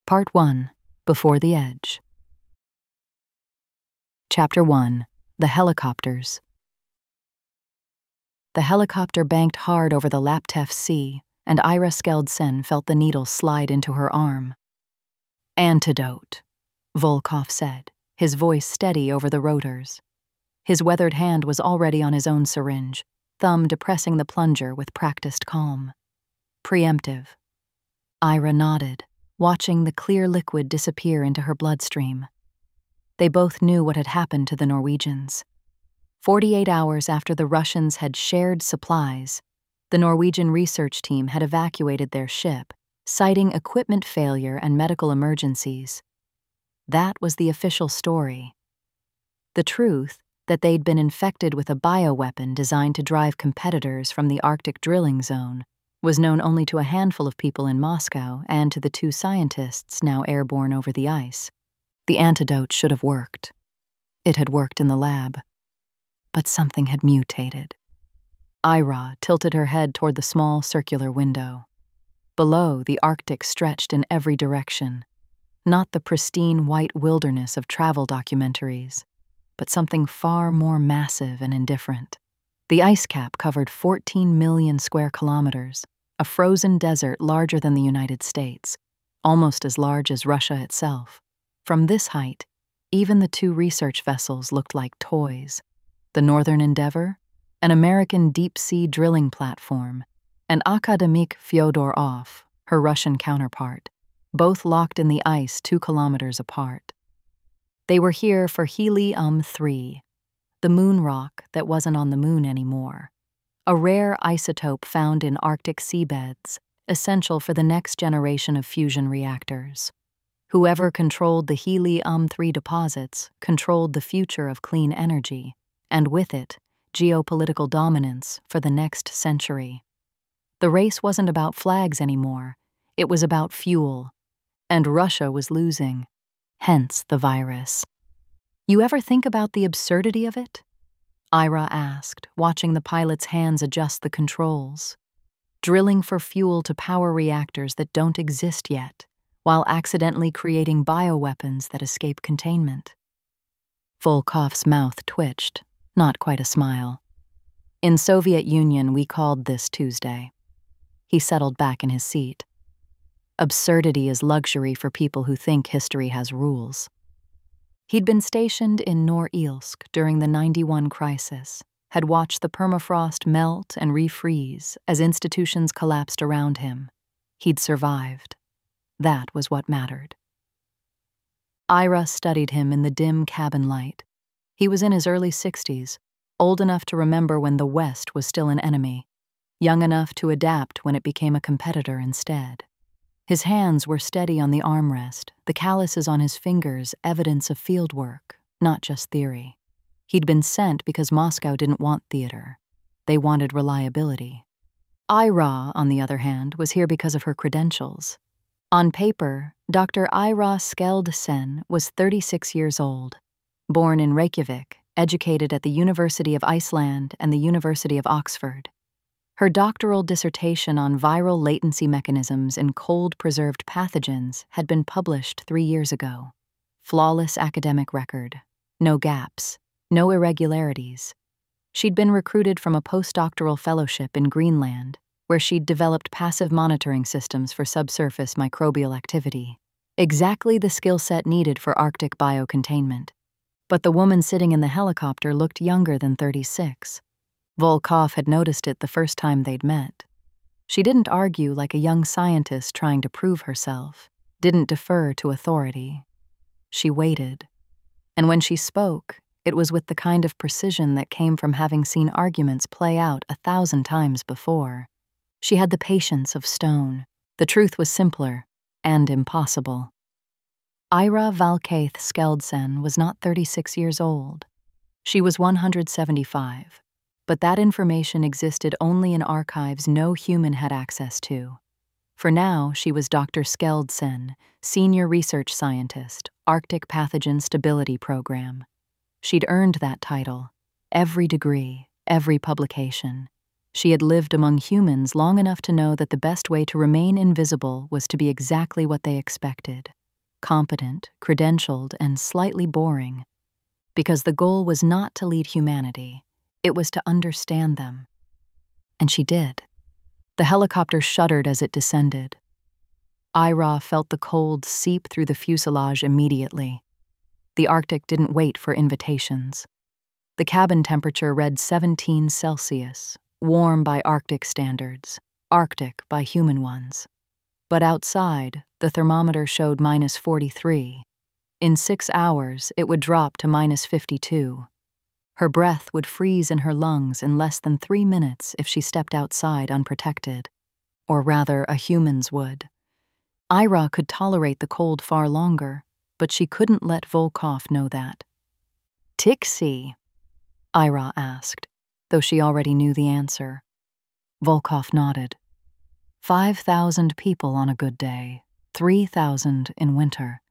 Part 1. Before the Edge. Chapter 1. The Helicopters. The helicopter banked hard over the Laptev Sea, and Ira Skeldsen felt the needle slide into her arm. "Antidote," Volkov said, his voice steady over the rotors. His weathered hand was already on his own syringe, thumb depressing the plunger with practiced calm. Preemptive. Ira nodded, watching the clear liquid disappear into her bloodstream. They both knew what had happened to the Norwegians. 48 hours after the Russians had shared supplies, the Norwegian research team had evacuated their ship, citing equipment failure and medical emergencies. That was the official story. The truth, that they'd been infected with a bioweapon designed to drive competitors from the Arctic drilling zone, was known only to a handful of people in Moscow and to the two scientists now airborne over the ice. The antidote should have worked. It had worked in the lab. But something had mutated. Ira tilted her head toward the small circular window. Below, the Arctic stretched in every direction. Not the pristine white wilderness of travel documentaries, but something far more massive and indifferent. The ice cap covered 14 million square kilometers, a frozen desert larger than the United States, almost as large as Russia itself. From this height, even the two research vessels looked like toys. The Northern Endeavour, an American deep-sea drilling platform, and Akademik Fyodorov, her Russian counterpart, both locked in the ice 2 kilometers apart. They were here for Helium-3, the moon rock that wasn't on the moon anymore, a rare isotope found in Arctic seabeds, essential for the next generation of fusion reactors. Whoever controlled the Helium-3 deposits controlled the future of clean energy, and with it, geopolitical dominance for the next century. The race wasn't about flags anymore, it was about fuel, and Russia was losing, hence the virus. "You ever think about the absurdity of it?" Ira asked, watching the pilot's hands adjust the controls. Drilling for fuel to power reactors that don't exist yet, while accidentally creating bioweapons that escape containment. Volkov's mouth twitched, not quite a smile. "In Soviet Union, we called this Tuesday." He settled back in his seat. Absurdity is luxury for people who think history has rules. He'd been stationed in Norilsk during the '91 crisis, had watched the permafrost melt and refreeze as institutions collapsed around him. He'd survived. That was what mattered. Ira studied him in the dim cabin light. He was in his early 60s, old enough to remember when the West was still an enemy, young enough to adapt when it became a competitor instead. His hands were steady on the armrest, the calluses on his fingers evidence of field work, not just theory. He'd been sent because Moscow didn't want theater. They wanted reliability. Ira, on the other hand, was here because of her credentials. On paper, Dr. Ira Skeldsen was 36 years old. Born in Reykjavik, educated at the University of Iceland and the University of Oxford. Her doctoral dissertation on viral latency mechanisms in cold-preserved pathogens had been published 3 years ago. Flawless academic record. No gaps. No irregularities. She'd been recruited from a postdoctoral fellowship in Greenland, where she'd developed passive monitoring systems for subsurface microbial activity. Exactly the skill set needed for Arctic biocontainment. But the woman sitting in the helicopter looked younger than 36. Volkov had noticed it the first time they'd met. She didn't argue like a young scientist trying to prove herself, didn't defer to authority. She waited. And when she spoke, it was with the kind of precision that came from having seen arguments play out 1,000 times before. She had the patience of stone. The truth was simpler and impossible. Ira Valkeith Skeldsen was not 36 years old. She was 175. But that information existed only in archives no human had access to. For now, she was Dr. Skeldsen, Senior Research Scientist, Arctic Pathogen Stability Program. She'd earned that title, every degree, every publication. She had lived among humans long enough to know that the best way to remain invisible was to be exactly what they expected, competent, credentialed, and slightly boring. Because the goal was not to lead humanity, it was to understand them. And she did. The helicopter shuddered as it descended. Ira felt the cold seep through the fuselage immediately. The Arctic didn't wait for invitations. The cabin temperature read 17 Celsius, warm by Arctic standards, Arctic by human ones. But outside, the thermometer showed -43. In 6 hours, it would drop to -52. Her breath would freeze in her lungs in less than 3 minutes if she stepped outside unprotected. Or rather, a human's would. Ira could tolerate the cold far longer, but she couldn't let Volkov know that. "Tixi?" Ira asked, though she already knew the answer. Volkov nodded. 5,000 people on a good day, 3,000 in winter.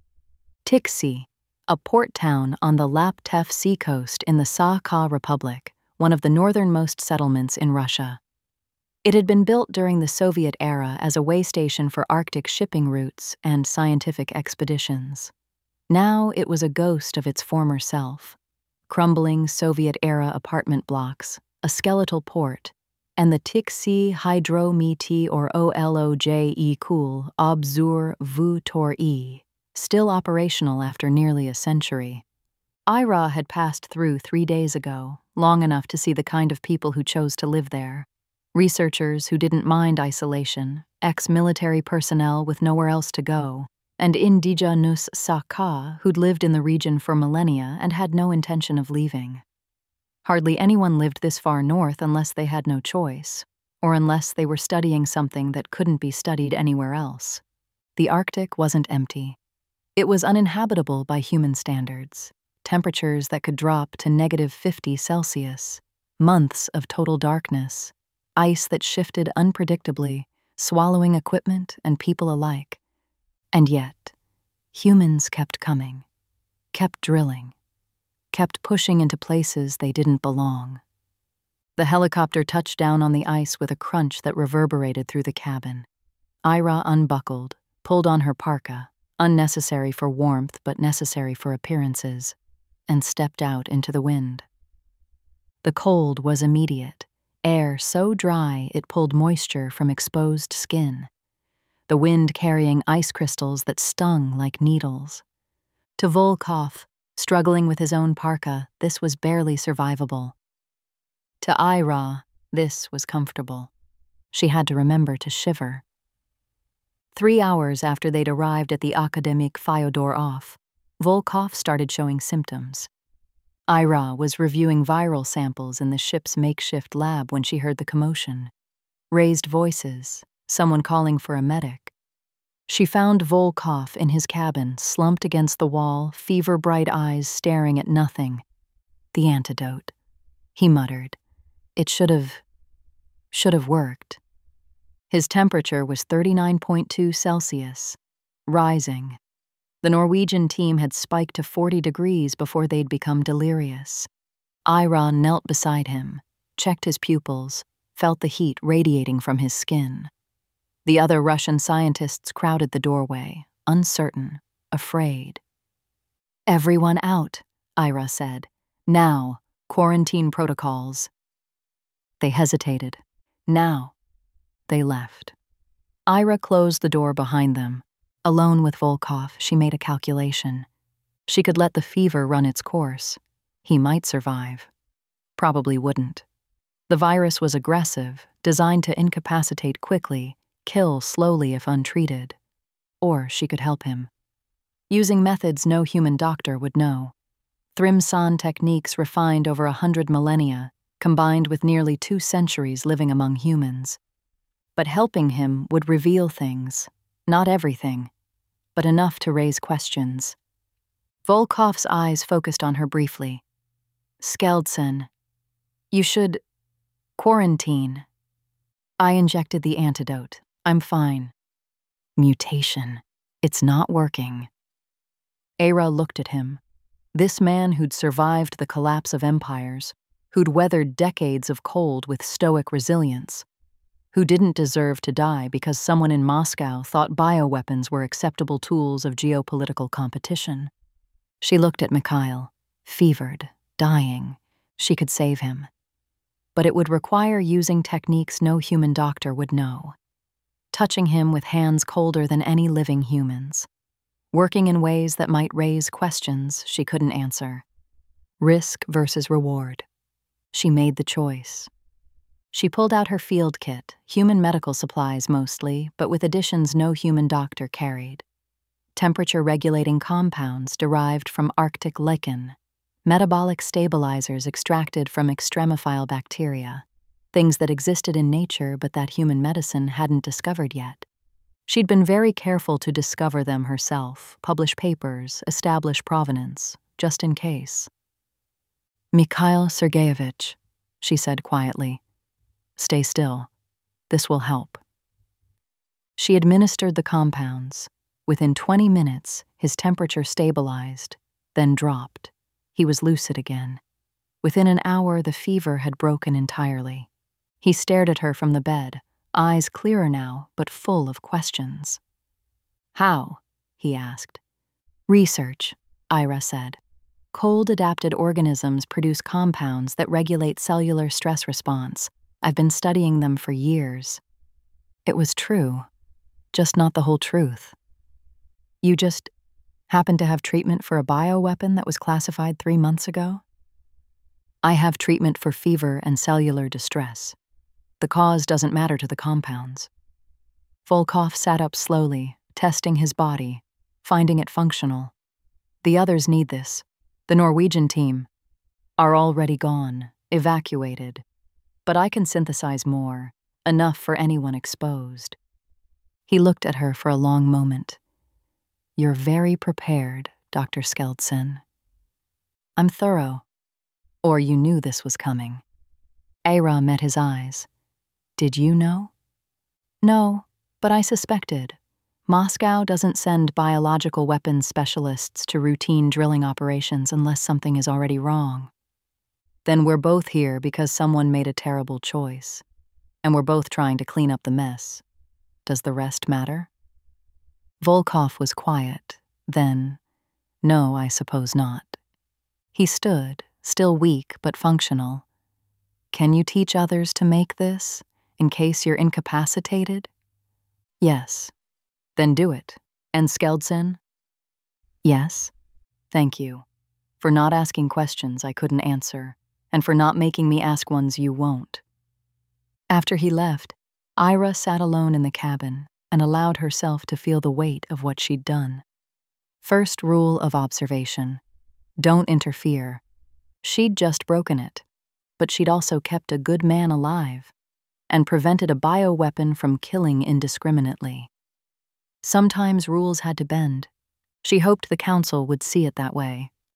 Tixi, a port town on the Laptev seacoast in the Sakha Republic, one of the northernmost settlements in Russia. It had been built during the Soviet era as a way station for Arctic shipping routes and scientific expeditions. Now it was a ghost of its former self. Crumbling Soviet-era apartment blocks, a skeletal port, and the Tixi Hydrometi or OLOJE Kul Obzur Vu Tor E, still operational after nearly a century. Ira had passed through 3 days ago, long enough to see the kind of people who chose to live there. Researchers who didn't mind isolation, ex-military personnel with nowhere else to go, and indigenous Sakha who'd lived in the region for millennia and had no intention of leaving. Hardly anyone lived this far north unless they had no choice, or unless they were studying something that couldn't be studied anywhere else. The Arctic wasn't empty. It was uninhabitable by human standards, temperatures that could drop to -50 Celsius, months of total darkness, ice that shifted unpredictably, swallowing equipment and people alike. And yet, humans kept coming, kept drilling, kept pushing into places they didn't belong. The helicopter touched down on the ice with a crunch that reverberated through the cabin. Ira unbuckled, pulled on her parka, unnecessary for warmth but necessary for appearances, and stepped out into the wind. The cold was immediate, air so dry it pulled moisture from exposed skin. The wind carrying ice crystals that stung like needles. To Volkov, struggling with his own parka, this was barely survivable. To Ira, this was comfortable. She had to remember to shiver. 3 hours after they'd arrived at the Akademik Fyodorov, Volkov started showing symptoms. Ira was reviewing viral samples in the ship's makeshift lab when she heard the commotion. Raised voices, someone calling for a medic. She found Volkov in his cabin, slumped against the wall, fever-bright eyes staring at nothing. "The antidote," he muttered. "It should have worked." His temperature was 39.2 Celsius, rising. The Norwegian team had spiked to 40 degrees before they'd become delirious. Ira knelt beside him, checked his pupils, felt the heat radiating from his skin. The other Russian scientists crowded the doorway, uncertain, afraid. "Everyone out," Ira said. "Now, quarantine protocols." They hesitated. Now. They left. Ira closed the door behind them. Alone with Volkov, she made a calculation. She could let the fever run its course. He might survive. Probably wouldn't. The virus was aggressive, designed to incapacitate quickly, kill slowly if untreated. Or she could help him. Using methods no human doctor would know. Thrymson techniques refined over 100 millennia, combined with nearly 2 centuries living among humans. But helping him would reveal things, not everything, but enough to raise questions. Volkov's eyes focused on her briefly. "Skjeldsen, you should quarantine." "I injected the antidote. I'm fine." "Mutation. It's not working." Ira looked at him. This man who'd survived the collapse of empires, who'd weathered decades of cold with stoic resilience, who didn't deserve to die because someone in Moscow thought bioweapons were acceptable tools of geopolitical competition. She looked at Mikhail, fevered, dying. She could save him. But it would require using techniques no human doctor would know. Touching him with hands colder than any living humans. Working in ways that might raise questions she couldn't answer. Risk versus reward. She made the choice. She pulled out her field kit, human medical supplies mostly, but with additions no human doctor carried. Temperature-regulating compounds derived from Arctic lichen, metabolic stabilizers extracted from extremophile bacteria, things that existed in nature but that human medicine hadn't discovered yet. She'd been very careful to discover them herself, publish papers, establish provenance, just in case. "Mikhail Sergeyevich," she said quietly, "stay still. This will help." She administered the compounds. Within 20 minutes, his temperature stabilized, then dropped. He was lucid again. Within an hour, the fever had broken entirely. He stared at her from the bed, eyes clearer now, but full of questions. "How?" he asked. "Research," Ira said. "Cold-adapted organisms produce compounds that regulate cellular stress response. I've been studying them for years." It was true, just not the whole truth. "You just happened to have treatment for a bioweapon that was classified 3 months ago?" "I have treatment for fever and cellular distress. The cause doesn't matter to the compounds." Volkov sat up slowly, testing his body, finding it functional. "The others need this. The Norwegian team are already gone, evacuated. But I can synthesize more, enough for anyone exposed." He looked at her for a long moment. "You're very prepared, Dr. Skeldsen." "I'm thorough." "Or you knew this was coming." Ira met his eyes. "Did you know?" "No, but I suspected. Moscow doesn't send biological weapons specialists to routine drilling operations unless something is already wrong." "Then we're both here because someone made a terrible choice. And we're both trying to clean up the mess. Does the rest matter?" Volkov was quiet. Then, "No, I suppose not." He stood, still weak but functional. "Can you teach others to make this, in case you're incapacitated?" "Yes." "Then do it. And Skeldsen?" "Yes." "Thank you. For not asking questions I couldn't answer, and for not making me ask ones you won't." After he left, Ira sat alone in the cabin and allowed herself to feel the weight of what she'd done. First rule of observation: don't interfere. She'd just broken it, but she'd also kept a good man alive and prevented a bioweapon from killing indiscriminately. Sometimes rules had to bend. She hoped the council would see it that way.